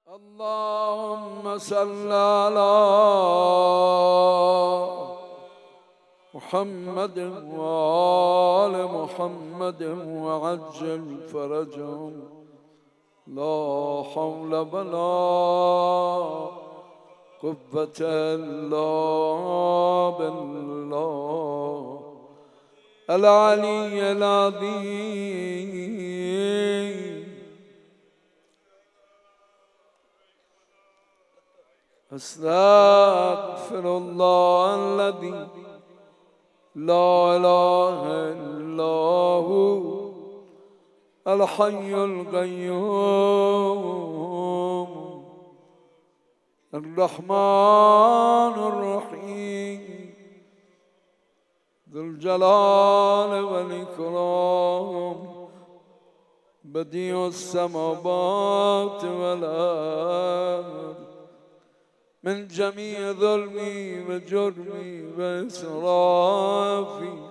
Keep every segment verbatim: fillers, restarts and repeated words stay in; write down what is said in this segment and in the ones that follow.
اللهم صل على محمد وآل محمد وعجل فرجهم لا حول ولا قوة إلا بالله العلي العظيم. أستغفر الله الذي لا إله إلا هو الحي القيوم الرحمن الرحيم ذو الجلال والإكرام بديع السماوات والأرض من جميع ظلمي وجرمي وإسرافي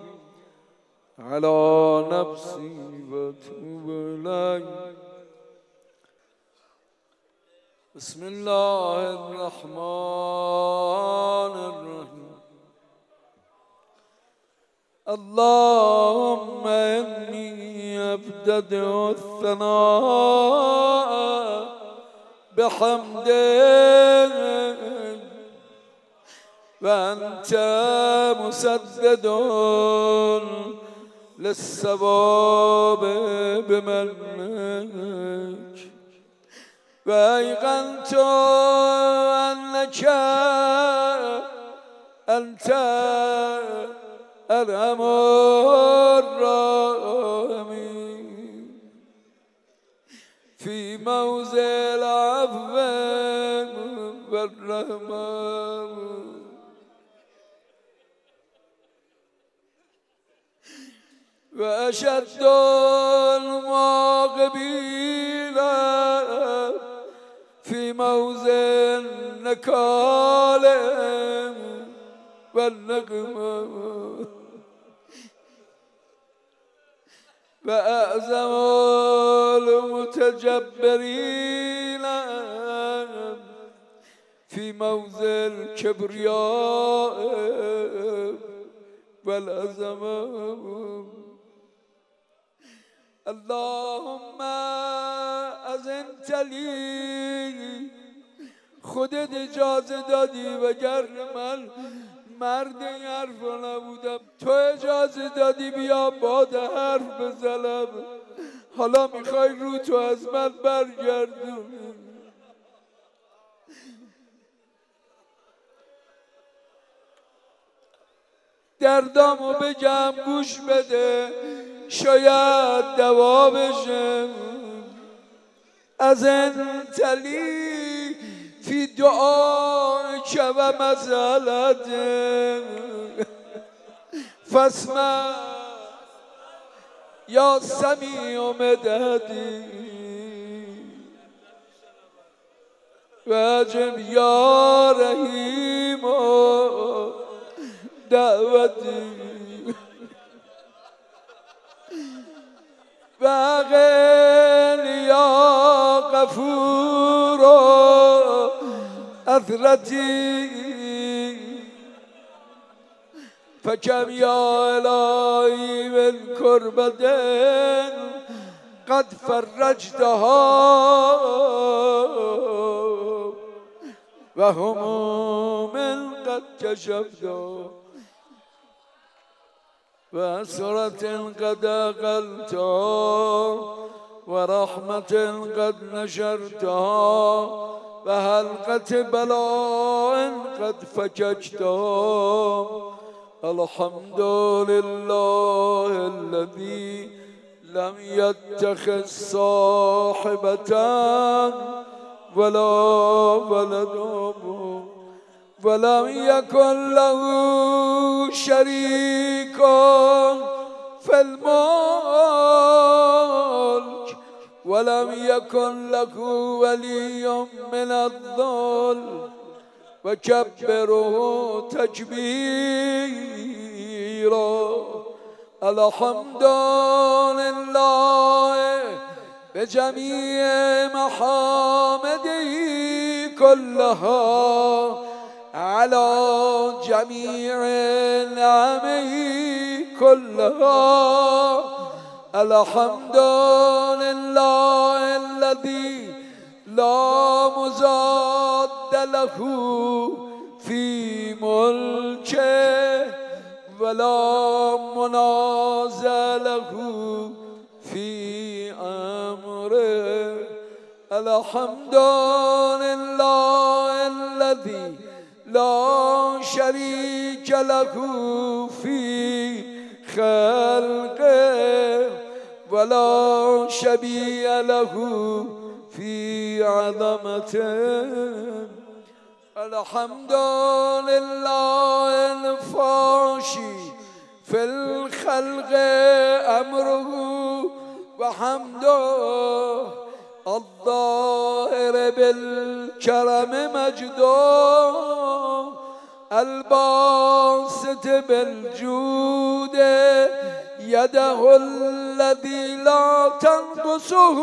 على نفسي وأتوب إليك. بسم الله الرحمن الرحيم. اللهم إني أبتدئ الثناء بحمدك وأنت مسدد للثواب بمنك وأيقنت أنك أنت أرحم الراحمين في موضع العفو والرحمة وأشد المعاقبين في موضع النكال والنقمة وأعظم المتجبرين في موضع الكبرياء والعظمة. اللهم أذنت لي خودت اجازه دادی وگر من مرد این حرف نبودم تو اجازه دادی بیا باد حرف بزنم حالا میخوای رو تو از من برگردونی. دردامو بگم گوش بده شاید دوا بشه. از انتلی فی دعای که و مسئلت فاسمع یا سمیع مددی و اجب یا رحیم دعوتی و غیر یا غفور اثرتی فکم یا الهی من کربت قد فرجتها و هموم قد کشفتها و حسرت قد اقلتها و رحمت قد نشرتها و حلقة بلاء قد فككتها. الحمد لله الذي لم يتخذ صاحبة ولا ولد ولم يكن له شريك في الملك ولم يكن له ولي من الذل وكبره تكبيرا. الحمد لله بجميع محامده كلها على جميع نعمه كلها. الحمد لله الذي لا مزاد له في ملكه ولا منازع له في أمره. الحمد لله الذي لا شريك له في خلقه ولا شبيه له في عظمته. الحمد لله الفاشي في الخلق أمره وحمده، الظاهر بالكرم مجده، الباسط بالجود يده الذي لا تنقصه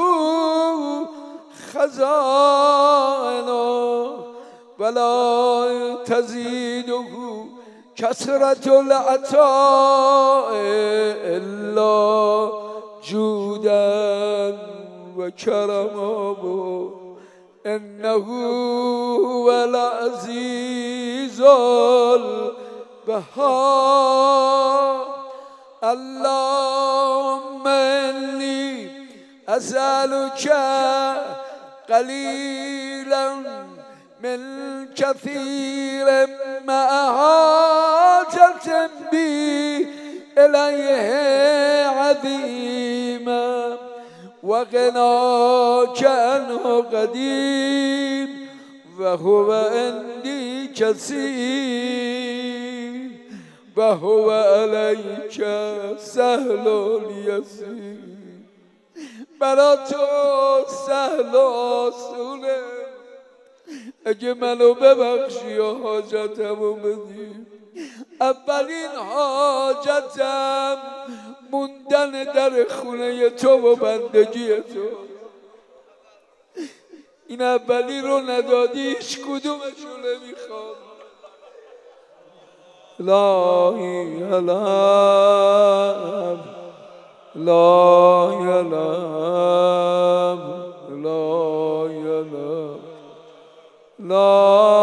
خزائنه ولا تزيده كثرة العطاء إلا جودا وكرما. إنه هو العزيز الوهاب. اللهم إني أسألك قليلا من كثير مع حاجة بي إليه عظيما، وغناك عنه قديم، وهو عندي كثير، وهو عليك سهل يسير. برا تو سهل آسونه، اگه منو ببخشی و حاجتمو بدی. اولین حاجتم موندن در خونه تو و بندگی تو. این اولی رو ندادی، هیچ کدومشو نمیخوام. لا اله لا اله لا اله لا